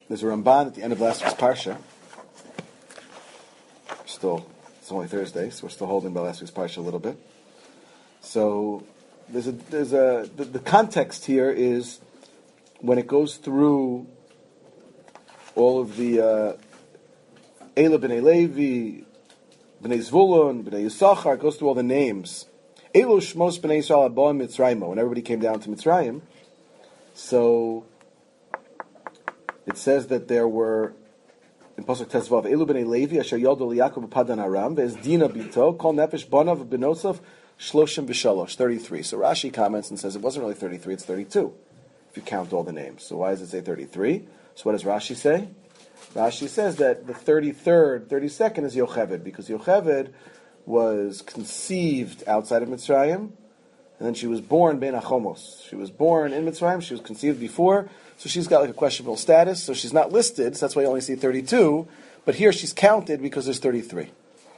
There's a Ramban at the end of last week's Parsha. It's only Thursday, so we're still holding by last week's Parsha a little bit. So the context here is when it goes through all of the Eila b'nei Levi, b'nei Zvulun, b'nei Yisachar, it goes through all the names. Elu shmos b'nei Yisrael aboim Mitzrayim, when everybody came down to Mitzrayim. So it says that there were, in Pasuk Tezvav, Elu b'nei Levi, asher yoldu liYaakov b'Padan Aram, ve'ez Dina bito, kol nefesh bonav b'nosov, shloshim b'shalosh, 33. So Rashi comments and says it wasn't really 33, it's 32, if you count all the names. So why does it say 33? So what does Rashi say? Rashi says that the 33rd, 32nd is Yocheved, because Yocheved was conceived outside of Mitzrayim, and then she was born Ben Achomos. She was born in Mitzrayim, she was conceived before, so she's got like a questionable status, so she's not listed, so that's why you only see 32, but here she's counted because there's 33.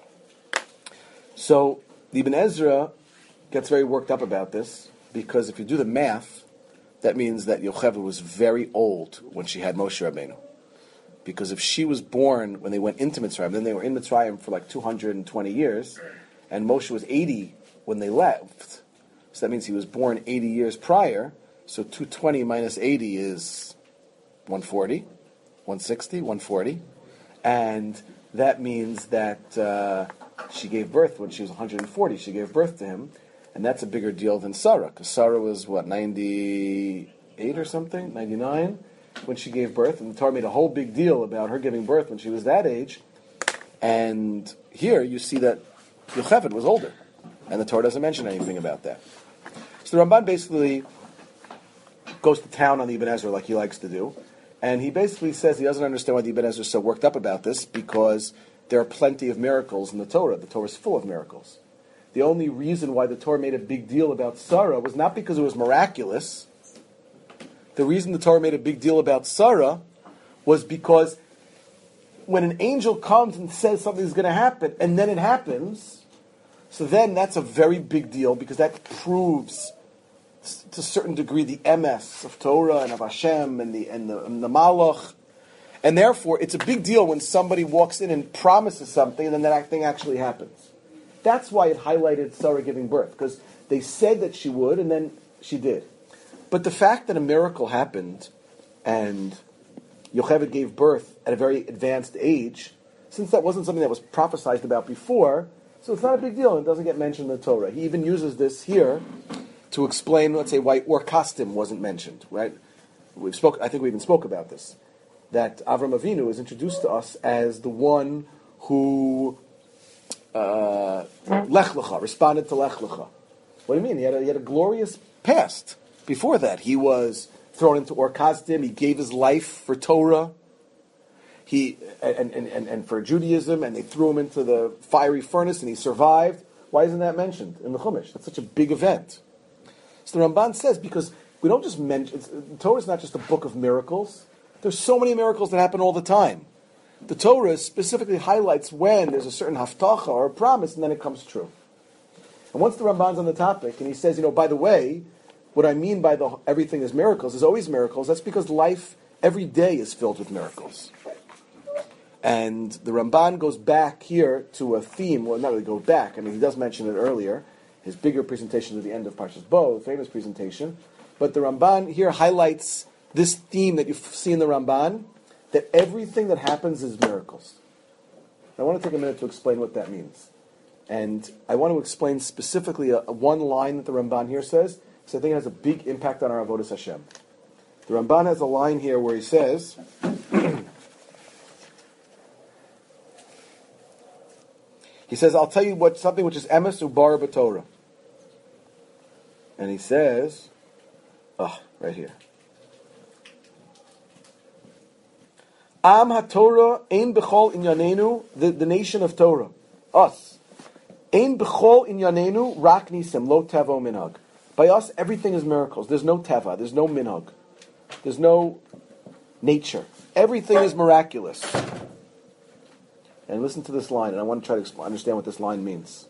So the Ibn Ezra gets very worked up about this, because if you do the math, that means that Yocheved was very old when she had Moshe Rabbeinu. Because if she was born when they went into Mitzrayim, then they were in Mitzrayim for like 220 years, and Moshe was 80 when they left, so that means he was born 80 years prior, so 220 minus 80 is 140, 160, 140, and that means that she gave birth when she was 140, she gave birth to him, and that's a bigger deal than Sarah, because Sarah was, 98 or something, 99, when she gave birth, and the Torah made a whole big deal about her giving birth when she was that age, and here you see that Yocheved was older, and the Torah doesn't mention anything about that. So the Ramban basically goes to town on the Ibn Ezra like he likes to do, and he basically says he doesn't understand why the Ibn Ezra is so worked up about this, because there are plenty of miracles in the Torah. The Torah is full of miracles. The only reason why the Torah made a big deal about Sarah was not because it was miraculous. The reason the Torah made a big deal about Sarah was because when an angel comes and says something's going to happen, and then it happens, so then that's a very big deal, because that proves to a certain degree the emes of Torah and of Hashem and the Malach, and therefore it's a big deal when somebody walks in and promises something and then that thing actually happens. That's why it highlighted Sarah giving birth, because they said that she would and then she did. But the fact that a miracle happened and Yocheved gave birth at a very advanced age, since that wasn't something that was prophesied about before, so it's not a big deal and it doesn't get mentioned in the Torah. He even uses this here to explain, let's say, why Ur Kasdim wasn't mentioned, right? I think we even spoke about this, that Avram Avinu is introduced to us as the one who Lech Lecha, responded to Lech Lecha. What do you mean? He had a glorious past. Before that, he was thrown into Ur Kasdim. He gave his life for Torah. And for Judaism, and they threw him into the fiery furnace, and he survived. Why isn't that mentioned in the Chumash? That's such a big event. So the Ramban says, because we don't just mention, the Torah is not just a book of miracles. There's so many miracles that happen all the time. The Torah specifically highlights when there's a certain haftacha or a promise, and then it comes true. And once the Ramban's on the topic, and he says, by the way, what I mean by everything is miracles, is always miracles, that's because life every day is filled with miracles. And the Ramban goes back here to a theme, well, not really go back, he does mention it earlier, his bigger presentation at the end of Parshas Bo, famous presentation, but the Ramban here highlights this theme that you see in the Ramban, that everything that happens is miracles. I want to take a minute to explain what that means. And I want to explain specifically one line that the Ramban here says, because I think it has a big impact on our Avodas Hashem. The Ramban has a line here where he says, I'll tell you something which is emes ubar b'Torah. And he says, right here. Am HaTorah ein b'chol inyanenu, the nation of Torah, us. Ein b'chol inyanenu rak nisim, lo teva o minhag. By us, everything is miracles. There's no teva, there's no minhag. There's no nature. Everything is miraculous. And listen to this line, and I want to try to understand what this line means.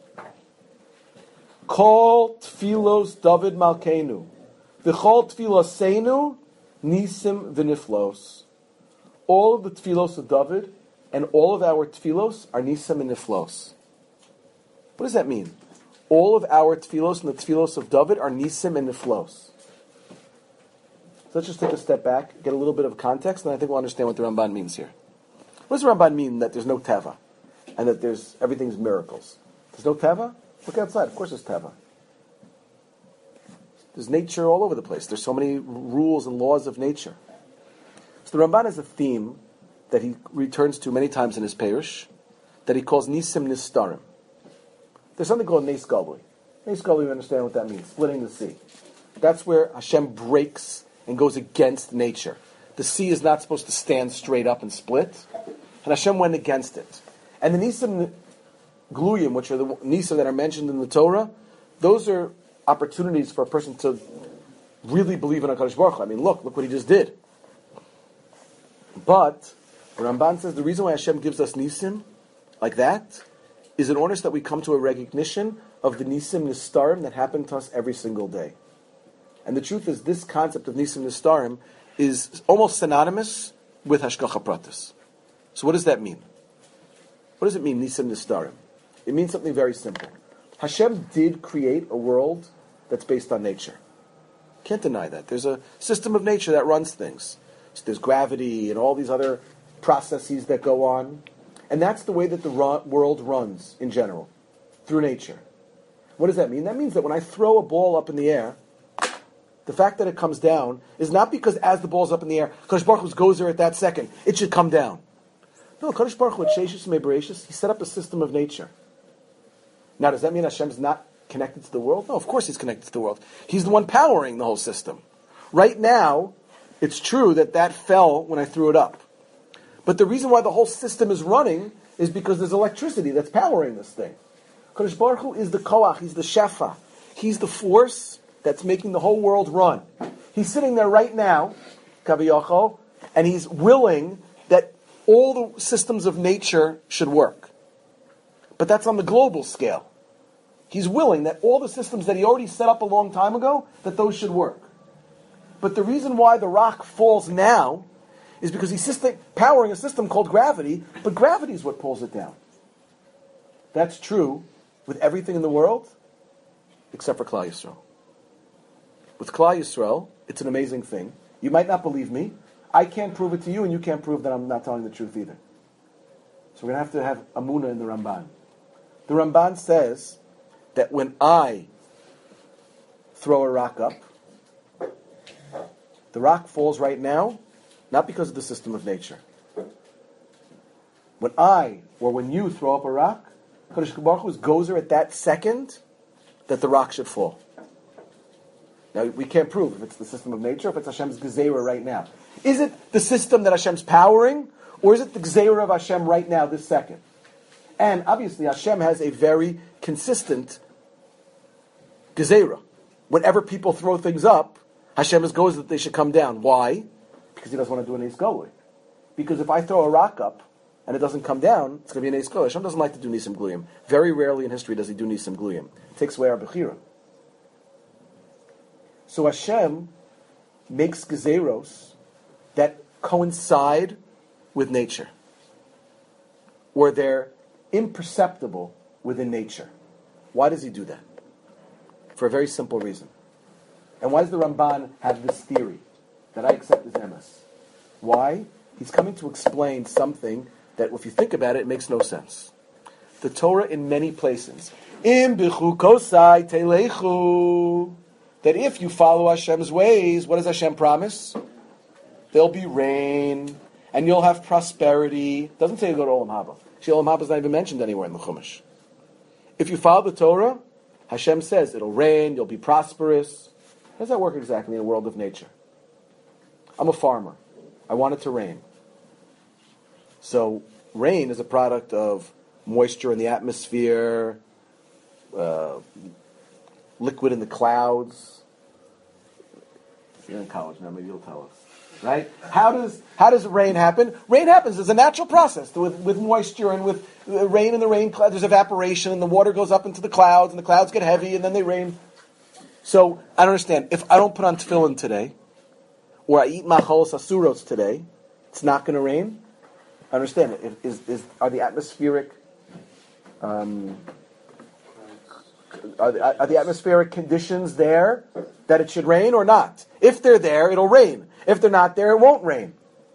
Kol tfilos David Malkeinu, v'chol tfiloseinu nisim v'niflos. all of the tefillos of David and all of our tefillos are nisim and niflos. What does that mean? All of our tefillos and the tefillos of David are nisim and niflos. So let's just take a step back, get a little bit of context, and I think we'll understand what the Ramban means here. What does the Ramban mean that there's no teva and that everything's miracles? There's no teva? Look outside. Of course there's teva. There's nature all over the place. There's so many rules and laws of nature. So the Ramban has a theme that he returns to many times in his Perush that he calls Nisim Nistarim. There's something called Nes Galui. Nes Galui, you understand what that means, splitting the sea. That's where Hashem breaks and goes against nature. The sea is not supposed to stand straight up and split, and Hashem went against it. And the Nisim Gluyim, which are the Nisa that are mentioned in the Torah, those are opportunities for a person to really believe in HaKadosh Baruch Hu. I mean, look what he just did. But the Ramban says the reason why Hashem gives us Nisim like that is in order that we come to a recognition of the Nisim Nistarim that happen to us every single day. And the truth is, this concept of Nisim Nistarim is almost synonymous with Hashgacha Pratis. So what does that mean? What does it mean, Nisim Nistarim? It means something very simple. Hashem did create a world that's based on nature. Can't deny that. There's a system of nature that runs things. So there's gravity and all these other processes that go on. And that's the way that the world runs in general, through nature. What does that mean? That means that when I throw a ball up in the air, the fact that it comes down is not because as the ball's up in the air, Kadosh Baruch Hu goes there at that second. It should come down. No, Kadosh Baruch Hu, Sheishis Mebereshis, he set up a system of nature. Now, does that mean Hashem's not connected to the world? No, of course he's connected to the world. He's the one powering the whole system. Right now, it's true that fell when I threw it up. But the reason why the whole system is running is because there's electricity that's powering this thing. Kadosh Baruch Hu is the koach, he's the shefa. He's the force that's making the whole world run. He's sitting there right now, Kaviyachol, and he's willing that all the systems of nature should work. But that's on the global scale. He's willing that all the systems that he already set up a long time ago, that those should work. But the reason why the rock falls now is because he's powering a system called gravity, but gravity is what pulls it down. That's true with everything in the world, except for Klal Yisrael. With Klal Yisrael, it's an amazing thing. You might not believe me. I can't prove it to you, and you can't prove that I'm not telling the truth either. So we're going to have Amunah in the Ramban. The Ramban says that when I throw a rock up, the rock falls right now, not because of the system of nature. When you throw up a rock, Kadosh Baruch Hu goes there at that second that the rock should fall. Now, we can't prove if it's the system of nature, if it's Hashem's Gezerah right now. Is it the system that Hashem's powering, or is it the Gezerah of Hashem right now, this second? And obviously, Hashem has a very consistent Gezerah. Whenever people throw things up, Hashem goes that they should come down. Why? Because he doesn't want to do an Eis Galui. Because if I throw a rock up and it doesn't come down, it's going to be an Eis Galui. Hashem doesn't like to do Nisim Gluyim. Very rarely in history does he do Nisim Gluyim. It takes away our Bechira. So Hashem makes Gezeros that coincide with nature. Or they're imperceptible within nature. Why does he do that? For a very simple reason. And why does the Ramban have this theory that I accept as emes? Why? He's coming to explain something that, if you think about it, it makes no sense. The Torah in many places, Im bichu kosai telechu, that if you follow Hashem's ways, what does Hashem promise? There'll be rain, and you'll have prosperity. It doesn't say you go to Olam Haba. Olam Haba is not even mentioned anywhere in the Chumash. If you follow the Torah, Hashem says it'll rain, you'll be prosperous. How does that work exactly in a world of nature? I'm a farmer. I want it to rain. So rain is a product of moisture in the atmosphere, liquid in the clouds. If you're in college now, maybe you'll tell us. Right? How does rain happen? Rain happens as a natural process with moisture and with rain in the rain cloud. There's evaporation and the water goes up into the clouds and the clouds get heavy and then they rain. So I don't understand. If I don't put on tefillin today, or I eat machalos asuros today, it's not going to rain. Understand it. Are the atmospheric are the atmospheric conditions there that it should rain or not? If they're there, it'll rain. If they're not there, it won't rain.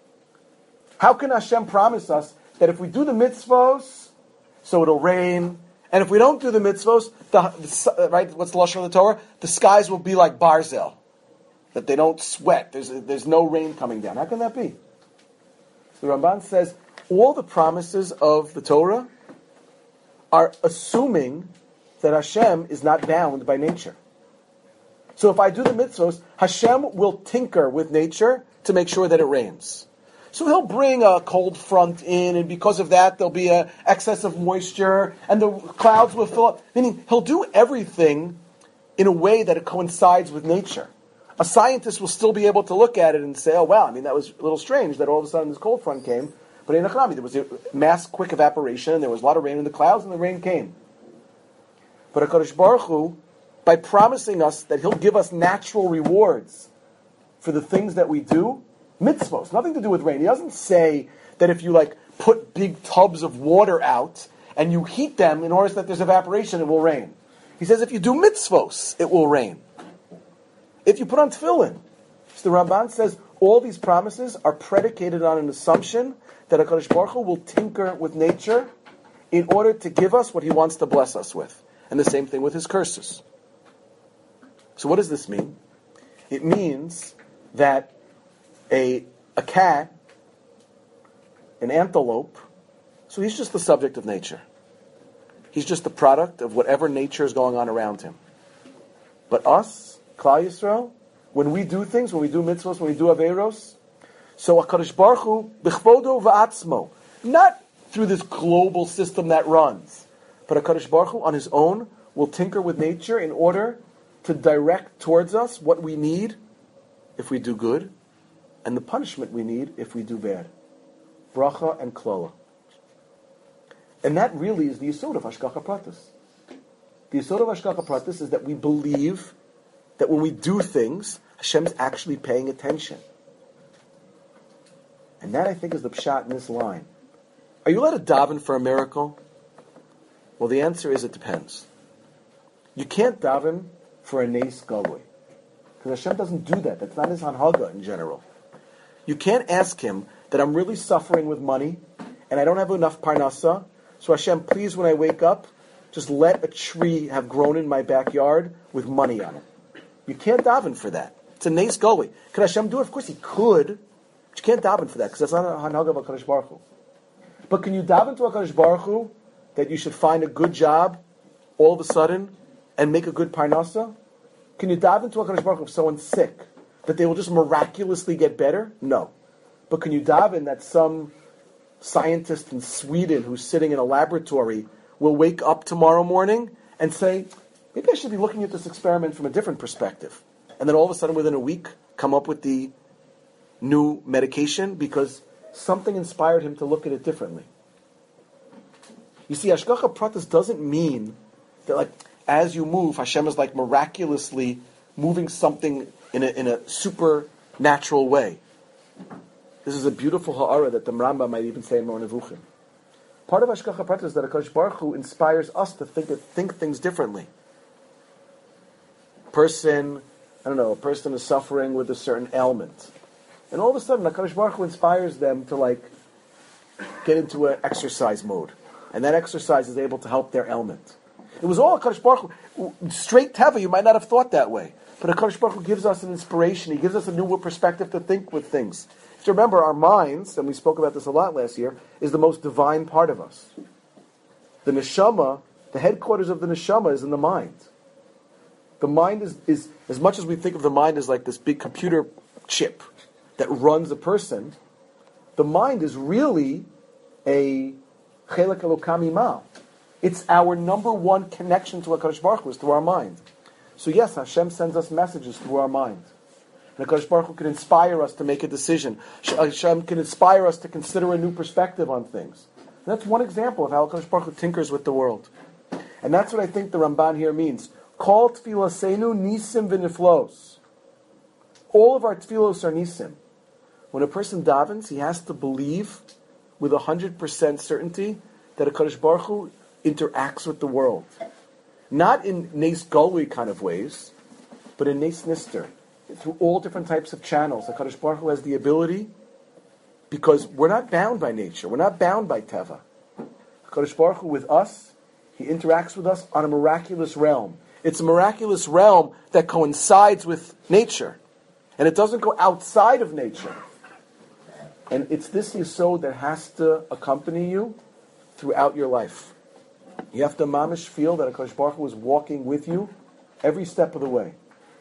How can Hashem promise us that if we do the mitzvos, so it'll rain, and if we don't do the mitzvos, right? What's the lashon of the Torah? The skies will be like barzel, that they don't sweat. There's no rain coming down. How can that be? The Ramban says all the promises of the Torah are assuming that Hashem is not bound by nature. So if I do the mitzvos, Hashem will tinker with nature to make sure that it rains. So he'll bring a cold front in, and because of that, there'll be an excess of moisture, and the clouds will fill up. Meaning, he'll do everything in a way that it coincides with nature. A scientist will still be able to look at it and say, oh, wow, that was a little strange that all of a sudden this cold front came. But in Achrami, there was a mass quick evaporation, and there was a lot of rain in the clouds, and the rain came. But HaKadosh Baruch Hu, by promising us that he'll give us natural rewards for the things that we do, mitzvos, nothing to do with rain. He doesn't say that if you put big tubs of water out and you heat them in order that there's evaporation, it will rain. He says if you do mitzvos, it will rain. If you put on tefillin. So the Ramban says all these promises are predicated on an assumption that HaKadosh Baruch Hu will tinker with nature in order to give us what he wants to bless us with. And the same thing with his curses. So what does this mean? It means that a cat, an antelope, so he's just the subject of nature. He's just the product of whatever nature is going on around him. But us, Klal Yisrael, when we do things, when we do mitzvahs, when we do averos, so HaKadosh Baruch Hu, b'chvodo v'atzmo, not through this global system that runs, but HaKadosh Baruch Hu on his own will tinker with nature in order to direct towards us what we need if we do good, and the punishment we need if we do bad. Bracha and klola. And that really is the yesod of Hashgacha Pratis. The yesod of Hashgacha Pratis is that we believe that when we do things, Hashem's actually paying attention. And that, I think, is the pshat in this line. Are you allowed to daven for a miracle? Well, the answer is it depends. You can't daven for a neis galui, because Hashem doesn't do that. That's not his hanhaga in general. You can't ask him that I'm really suffering with money and I don't have enough parnasa, so Hashem, please, when I wake up, just let a tree have grown in my backyard with money on it. You can't daven for that. It's a neis galui. Could Hashem do it? Of course he could, but you can't daven for that because that's not a hanhaga of HaKadosh Baruch Hu. But can you daven to HaKadosh Baruch Hu that you should find a good job all of a sudden and make a good parnasa? Can you daven to HaKadosh Baruch Hu if someone's sick, that they will just miraculously get better? No. But can you daven that some scientist in Sweden who's sitting in a laboratory will wake up tomorrow morning and say, maybe I should be looking at this experiment from a different perspective. And then all of a sudden within a week come up with the new medication because something inspired him to look at it differently. You see, Hashgacha Pratis doesn't mean that as you move, Hashem is miraculously moving something in a supernatural way. This is a beautiful ha'ara that the Rambam might even say in Moreh Nevuchim. Part of Hashgacha Pratis is that HaKadosh Baruch Hu inspires us to think things differently. A person is suffering with a certain ailment. And all of a sudden, HaKadosh Baruch Hu inspires them to get into an exercise mode. And that exercise is able to help their ailment. It was all HaKadosh Baruch Hu. Straight Teva, you might not have thought that way. But HaKadosh Baruch Hu gives us an inspiration. He gives us a new perspective to think with things. You have to remember, our minds, and we spoke about this a lot last year, is the most divine part of us. The neshama, the headquarters of the neshama is in the mind. The mind is as much as we think of the mind as this big computer chip that runs a person, the mind is really a chelek elokam imal. It's our number one connection to HaKadosh Baruch Hu is through our mind. So yes, Hashem sends us messages through our mind. And HaKadosh Baruch Hu can inspire us to make a decision. Hashem can inspire us to consider a new perspective on things. And that's one example of how HaKadosh Baruch Hu tinkers with the world. And that's what I think the Ramban here means. Kol tfilasenu nisim v'niflos. All of our tfilos are nisim. When a person davens, he has to believe with 100% certainty that HaKadosh Baruch Hu interacts with the world. Not in Nes Galui kind of ways, but in Nes Nister. Through all different types of channels. HaKadosh Baruch Hu has the ability, because we're not bound by nature. We're not bound by Teva. HaKadosh Baruch Hu with us, He interacts with us on a miraculous realm. It's a miraculous realm that coincides with nature. And it doesn't go outside of nature. And it's this yesod that has to accompany you throughout your life. You have to mamish feel that HaKadosh Baruch Hu is walking with you every step of the way.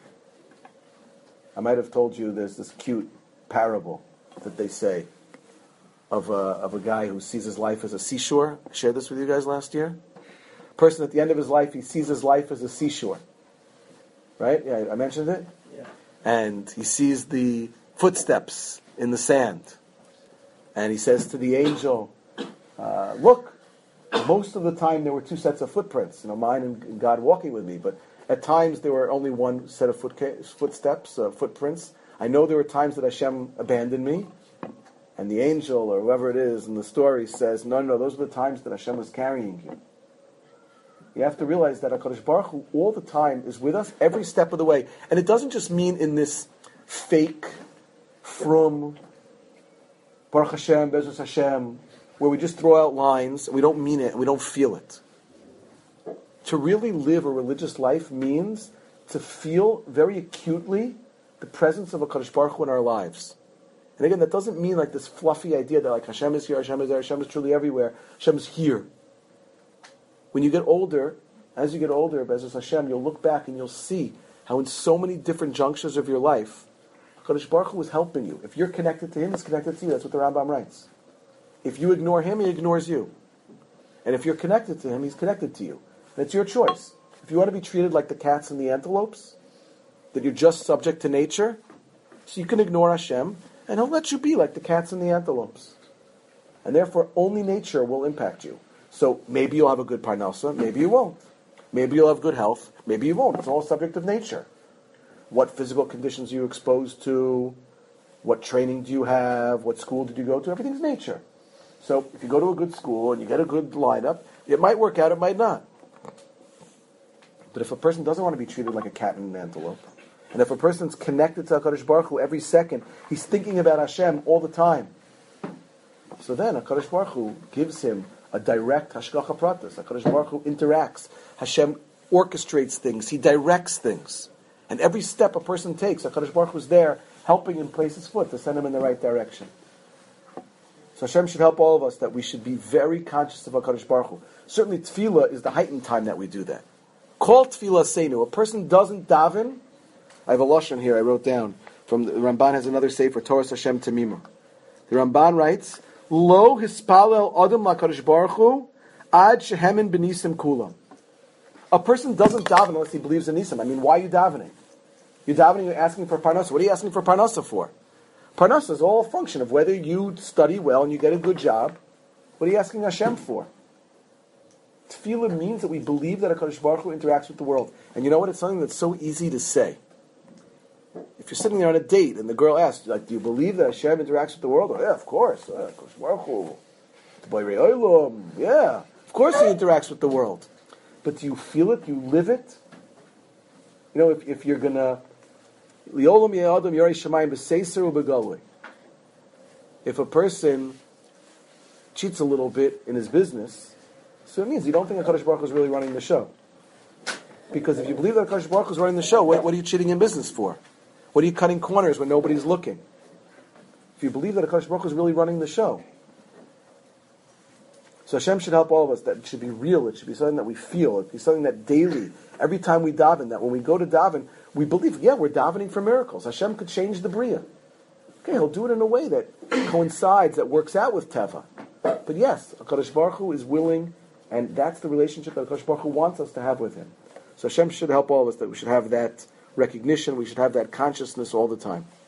I might have told you there's this cute parable that they say of a guy who sees his life as a seashore. I shared this with you guys last year. A person at the end of his life, he sees his life as a seashore. Right? Yeah, I mentioned it? Yeah. And he sees the footsteps in the sand. And he says to the angel, look, most of the time there were two sets of footprints, mine and God walking with me, but at times there were only one set of footprints. I know there were times that Hashem abandoned me, and the angel, or whoever it is in the story, says, no, those are the times that Hashem was carrying you. You have to realize that HaKadosh Baruch Hu all the time is with us every step of the way. And it doesn't just mean in this fake, from Baruch Hashem, Be'ezus Hashem, where we just throw out lines, and we don't mean it, and we don't feel it. To really live a religious life means to feel very acutely the presence of HaKadosh Baruch Hu in our lives. And again, that doesn't mean like this fluffy idea that like Hashem is here, Hashem is there, Hashem is truly everywhere, Hashem is here. When you get older, as you get older, Be'ezus Hashem, you'll look back and you'll see how in so many different junctures of your life, HaKadosh Baruch Hu is helping you. If you're connected to Him, He's connected to you. That's what the Rambam writes. If you ignore Him, He ignores you. And if you're connected to Him, He's connected to you. And it's your choice. If you want to be treated like the cats and the antelopes, that you're just subject to nature, so you can ignore Hashem, and He'll let you be like the cats and the antelopes. And therefore, only nature will impact you. So maybe you'll have a good parnasa, maybe you won't. Maybe you'll have good health, maybe you won't. It's all a subject of nature. What physical conditions are you exposed to? What training do you have? What school did you go to? Everything's nature. So if you go to a good school and you get a good lineup, it might work out, it might not. But if a person doesn't want to be treated like a cat and an antelope, and if a person's connected to HaKadosh Baruch Hu every second, he's thinking about Hashem all the time, so then HaKadosh Baruch Hu gives him a direct hashgacha pratis. HaKadosh Baruch Hu interacts. Hashem orchestrates things. He directs things. And every step a person takes, HaKadosh Baruch Hu is there helping him place his foot to send him in the right direction. So Hashem should help all of us that we should be very conscious of HaKadosh Baruch Hu. Certainly tefillah is the heightened time that we do that. Call tefillah seinu. A person doesn't daven. I have a lashon here I wrote down. From the Ramban has another sefer, Torah Hashem Tamima. The Ramban writes, Lo hispalel adam lakadosh baruch hu ad shehemen benisim kulam. A person doesn't daven unless he believes in nisim. I mean, why are you davening? You're davening, you're asking for parnasa. What are you asking for parnasa for? Parnasa is all a function of whether you study well and you get a good job. What are you asking Hashem for? Tefillah means that we believe that HaKadosh Baruch Hu interacts with the world. And you know what? It's something that's so easy to say. If you're sitting there on a date and the girl asks, like, do you believe that Hashem interacts with the world? Oh, yeah, of course. HaKadosh Baruch Hu. Yeah, of course he interacts with the world. But do you feel it? Do you live it? You know, if you're going to... If a person cheats a little bit in his business, so it means you don't think HaKadosh Baruch Hu is really running the show. Because if you believe that HaKadosh Baruch Hu is running the show, what are you cheating in business for? What are you cutting corners when nobody's looking? If you believe that HaKadosh Baruch Hu is really running the show. So Hashem should help all of us. That it should be real. It should be something that we feel. It should be something that daily, every time we daven, that when we go to daven, we believe, yeah, we're davening for miracles. Hashem could change the Bria. Okay, He'll do it in a way that coincides, that works out with Teva. But yes, HaKadosh Baruch Hu is willing, and that's the relationship that HaKadosh Baruch Hu wants us to have with Him. So Hashem should help all of us that we should have that recognition, we should have that consciousness all the time.